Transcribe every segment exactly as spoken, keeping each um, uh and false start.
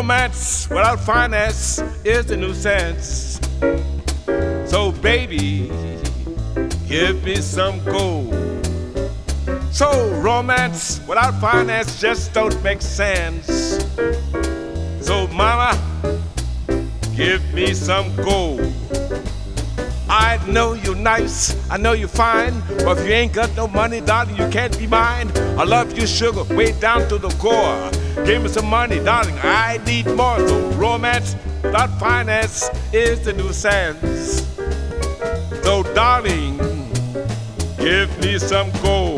Romance without finance is the new sense. So baby, give me some gold. So romance without finance just don't make sense. So mama, give me some gold. I know you're nice, I know you're fine, but if you ain't got no money, darling, you can't be mine. I love you, sugar, way down to the core. Give me some money, darling, I need more. So romance without finance is the new sense. So darling, give me some gold.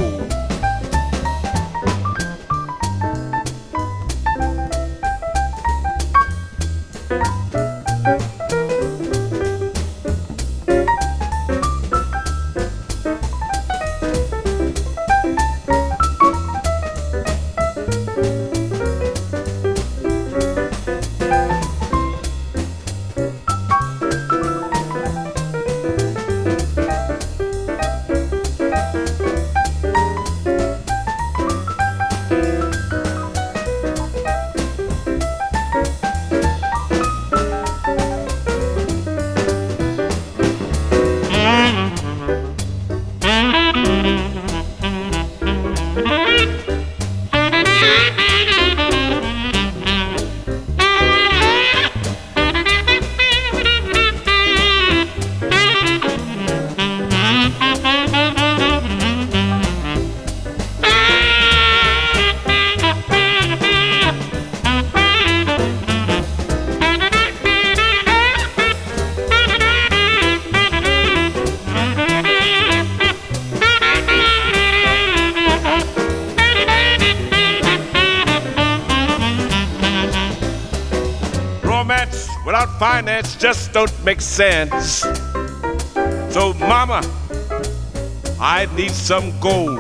Romance without finance just don't make sense. So mama, I need some gold.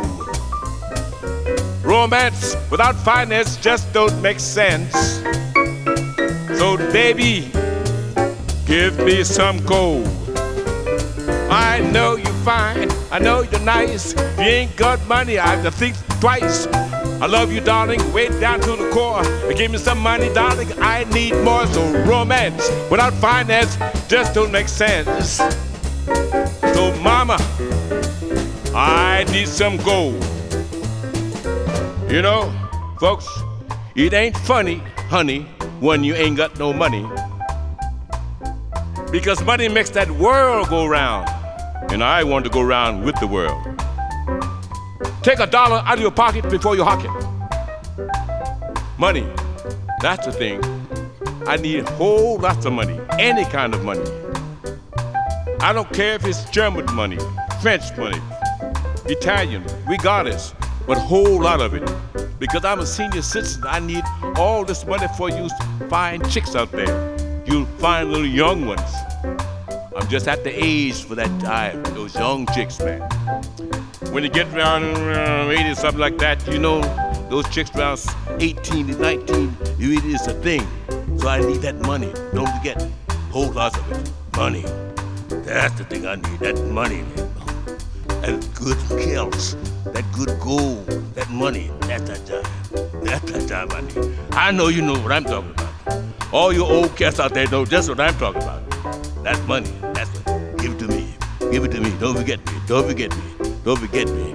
Romance without finance just don't make sense. So baby, give me some gold. I know you're fine, I know you're nice. If you ain't got money, I have to think twice. I love you, darling, way down to the core. Give me some money, darling, I need more. So romance without finance just don't make sense. So mama, I need some gold. You know, folks, it ain't funny, honey, when you ain't got no money. Because money makes that world go round, and I want to go round with the world. Take a dollar out of your pocket before you hock it. Money, that's the thing. I need whole lots of money, any kind of money. I don't care if it's German money, French money, Italian, regardless, but a whole lot of it. Because I'm a senior citizen, I need all this money for you fine chicks out there. You fine little young ones. I'm just at the age for that time, those young chicks, man. When you get around uh, eighty, something like that, you know, those chicks around eighteen to nineteen, it is a thing. So I need that money. Don't forget, whole lots of it. Money. That's the thing I need, that money, man. And good kills, that good gold, that money, that's that time. That's that time I need. I know you know what I'm talking about. All you old cats out there know just what I'm talking about. That's money, that's what. Give it to me. Give it to me. Don't forget me. Don't forget me. Don't forget me.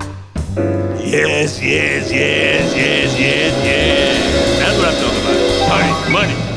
Yes, yes, yes, yes, yes, yes. That's what I'm talking about. All right, money.